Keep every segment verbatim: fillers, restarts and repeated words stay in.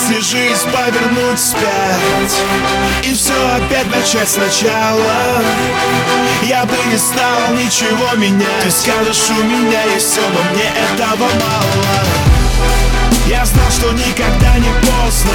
если жизнь повернуть вспять и все опять начать сначала, я бы не стал ничего менять. Ты скажешь, у меня есть все, но мне этого мало. Я знал, что никогда не поздно.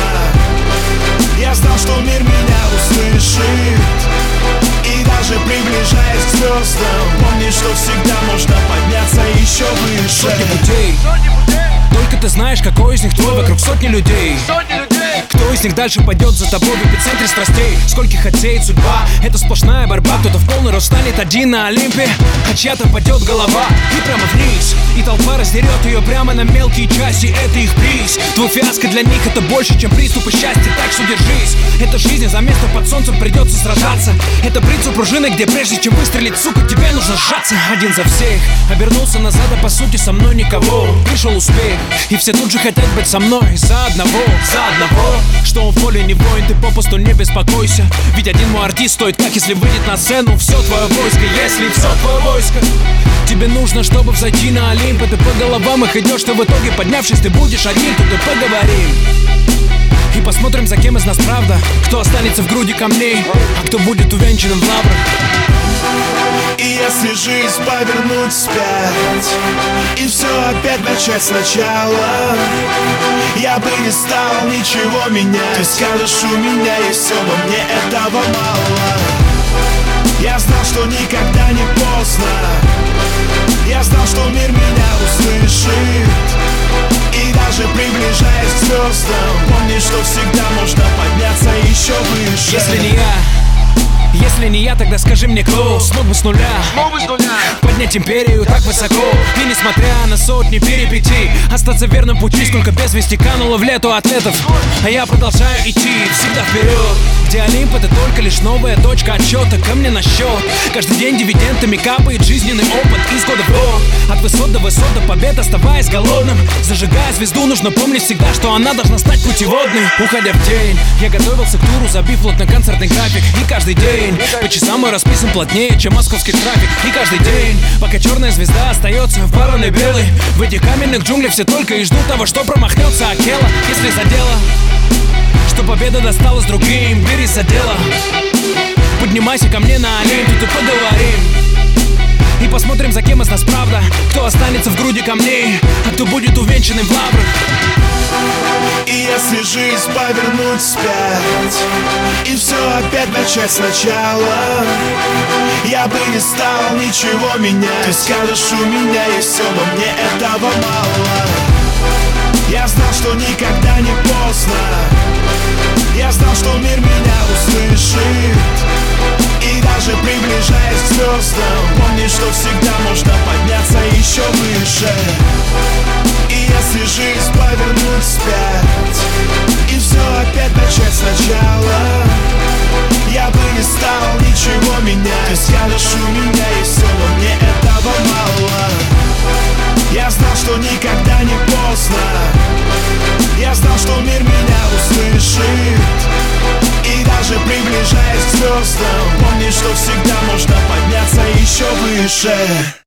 Я знал, что мир меня услышит. И даже приближаясь к звездам, помни, что всегда можно подняться еще выше. Сотни путей, только ты знаешь, какой из них твой. Вокруг сотни людей, кто из них дальше пойдет за тобой в эпицентре страстей? Скольких отсеет судьба? Это сплошная борьба. Кто-то в полный рост станет один на Олимпе, а чья-то падет голова и прямо вниз. И толпа раздерет ее прямо на мелкие части. Это их приз. Твой фиаско для них это больше, чем приступы счастья. Так что держись. Это жизнь, за место под солнцем придется сражаться. Это принцип пружины, где прежде чем выстрелить, сука, тебе нужно сжаться. Один за всех, обернулся назад, а по сути со мной никого. Пришел успех, и все тут же хотят быть со мной. За одного, за одного. Что он в поле не воин, ты попусту не беспокойся. Ведь один мой артист стоит, как если выйдет на сцену все твое войско. Если все твое войско тебе нужно, чтобы взойти на Олимп, и ты по головам их идешь, что в итоге, поднявшись, ты будешь один. Тут и поговорим и посмотрим, за кем из нас правда. Кто останется в груди камней, а кто будет увенчанным в лаврах. И если жизнь повернуть вспять и все опять начать сначала, я бы не стал ничего менять. Ты скажешь, у меня есть все, но мне этого мало. Я знал, что никогда не поздно. Я знал, что мир меня услышит. И даже приближаясь к звездам, помни, что всегда можно подняться еще выше. Если не я, если не я, тогда скажи мне, кто смог бы с нуля поднять империю так высоко? И несмотря на сотни перипетий, остаться верным пути. Сколько без вести кануло в лету атлетов, а я продолжаю идти всегда вперед. Где Олимп это только лишь новая точка отсчета. Ко мне на счет каждый день дивидендами капает жизненный опыт из года в год. От высот до высот до побед, оставаясь голодным. Зажигая звезду, нужно помнить всегда, что она должна стать путеводной. Уходя в день, я готовился к туру, забив плотно концертный график. И каждый день по часам мой расписан плотнее, чем московский трафик. И каждый день, пока черная звезда остается в бароне белой, в этих каменных джунглях все только и ждут того, что промахнется Акела. Если за дело, что победа досталась другим, бери за дело. Поднимайся ко мне на Олимп, тут и поговорим. И посмотрим, за кем из нас правда. Кто останется в груди камней, а кто будет увенчанным в лаврах. И если жизнь повернуть вспять и все опять начать сначала, я бы не стал ничего менять. Ты скажешь, у меня есть все, но мне этого мало. Я знал, что никогда не поздно. Я знал, что мир меня услышит. И даже приближаясь к звездам, помни, что всегда можно подняться еще выше. И если жизнь повернуть вспять и все опять начать сначала, я бы не стал ничего менять. Ты скажешь, у меня есть все, но мне этого мало. Я знал, что никогда не поздно. Я знал, что мир меня услышит. И даже приближаясь к звездам, помни, что всегда можно подняться еще выше.